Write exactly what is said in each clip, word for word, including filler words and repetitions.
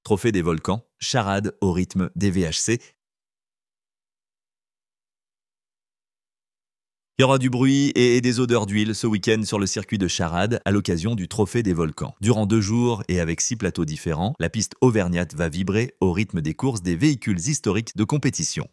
Trophée des volcans, charade au rythme des V H C. Il y aura du bruit et des odeurs d'huile ce week-end sur le circuit de Charade à l'occasion du Trophée des volcans. Durant deux jours et avec six plateaux différents, la piste auvergnate va vibrer au rythme des courses des véhicules historiques de compétition.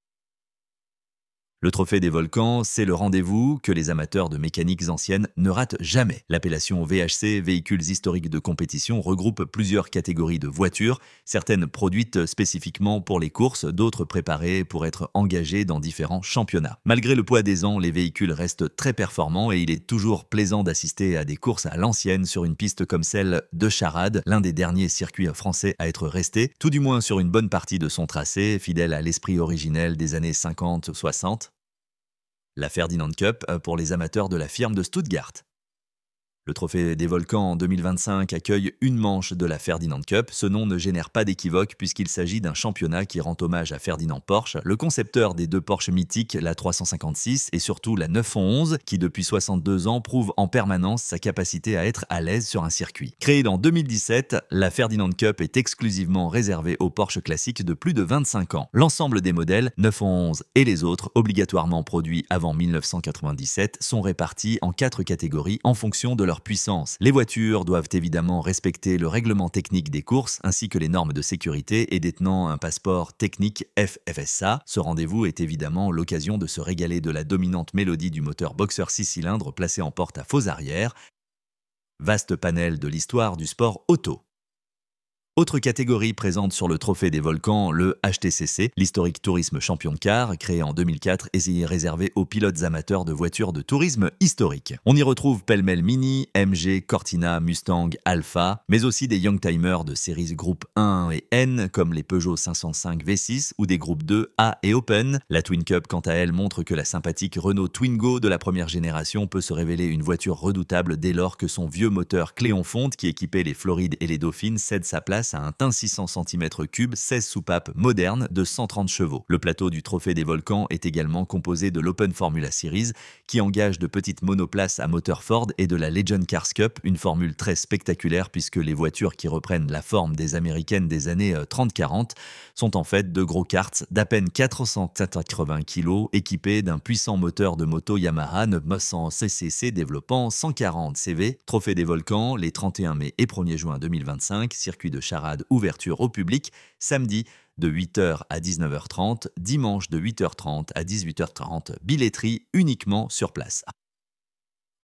Le Trophée des volcans, c'est le rendez-vous que les amateurs de mécaniques anciennes ne ratent jamais. L'appellation V H C, véhicules historiques de compétition, regroupe plusieurs catégories de voitures, certaines produites spécifiquement pour les courses, d'autres préparées pour être engagées dans différents championnats. Malgré le poids des ans, les véhicules restent très performants et il est toujours plaisant d'assister à des courses à l'ancienne sur une piste comme celle de Charade, l'un des derniers circuits français à être resté, tout du moins sur une bonne partie de son tracé, fidèle à l'esprit originel des années cinquante soixante. La Ferdinand Cup pour les amateurs de la firme de Stuttgart. Le Trophée des volcans en deux mille vingt-cinq accueille une manche de la Ferdinand Cup. Ce nom ne génère pas d'équivoque puisqu'il s'agit d'un championnat qui rend hommage à Ferdinand Porsche, le concepteur des deux Porsche mythiques, la trois cent cinquante-six et surtout la neuf cent onze, qui depuis soixante-deux ans prouve en permanence sa capacité à être à l'aise sur un circuit. Créée en deux mille dix-sept, la Ferdinand Cup est exclusivement réservée aux Porsche classiques de plus de vingt-cinq ans. L'ensemble des modèles, neuf cent onze et les autres, obligatoirement produits avant mille neuf cent quatre-vingt-dix-sept, sont répartis en quatre catégories en fonction de leur puissance. Les voitures doivent évidemment respecter le règlement technique des courses ainsi que les normes de sécurité et détenant un passeport technique F F S A. Ce rendez-vous est évidemment l'occasion de se régaler de la dominante mélodie du moteur Boxer six cylindres placé en porte à faux arrière. Vaste panel de l'histoire du sport auto. Autre catégorie présente sur le Trophée des volcans, le H T C C, l'historique tourisme champion de car, créé en deux mille quatre et réservé aux pilotes amateurs de voitures de tourisme historique. On y retrouve pêle-mêle Mini, M G, Cortina, Mustang, Alpha, mais aussi des youngtimers de séries groupe un et N, comme les Peugeot cinq cent cinq V six ou des groupes deux A et Open. La Twin Cup, quant à elle, montre que la sympathique Renault Twingo de la première génération peut se révéler une voiture redoutable dès lors que son vieux moteur Cléon-Fonte, qui équipait les Florides et les Dauphines, cède sa place à un Tin six cents centimètres cubes, seize soupapes modernes de cent trente chevaux. Le plateau du Trophée des volcans est également composé de l'Open Formula Series, qui engage de petites monoplaces à moteur Ford, et de la Legend Cars Cup, une formule très spectaculaire puisque les voitures qui reprennent la forme des américaines des années trente quarante sont en fait de gros karts d'à peine quatre cent quatre-vingts kilos, équipés d'un puissant moteur de moto Yamaha neuf cents C C C développant cent quarante C V. Trophée des volcans, les trente et un mai et premier juin deux mille vingt-cinq, circuit de Charade, ouverture au public, samedi de huit heures à dix-neuf heures trente, dimanche de huit heures trente à dix-huit heures trente, billetterie uniquement sur place.